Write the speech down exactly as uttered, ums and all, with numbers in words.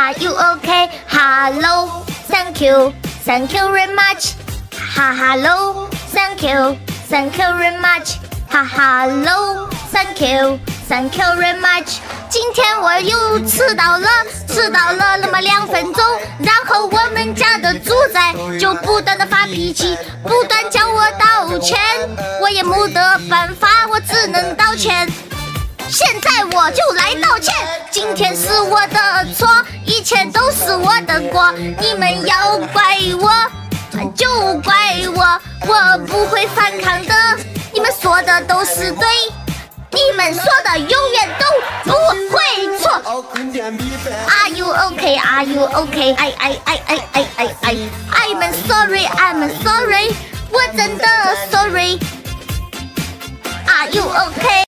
Are you okay? Hello, thank you, thank you very much. Ha hello, thank you, thank you very much. Ha hello, thank you, thank you very much. 今天我又迟到了，迟到了那么两分钟，然后我们家的猪仔就不断的发脾气，不断叫我道歉，我也没得办法，我只能道歉。现在我就来道歉，今天是我的错，一切都是我的锅，你们要怪我就怪我，我不会反抗的，你们说的都是对，你们说的永远都不会错。Are you okay? Are you okay? I I I I I I I I'm sorry, I'm sorry, 我真的 sorry. Are you okay?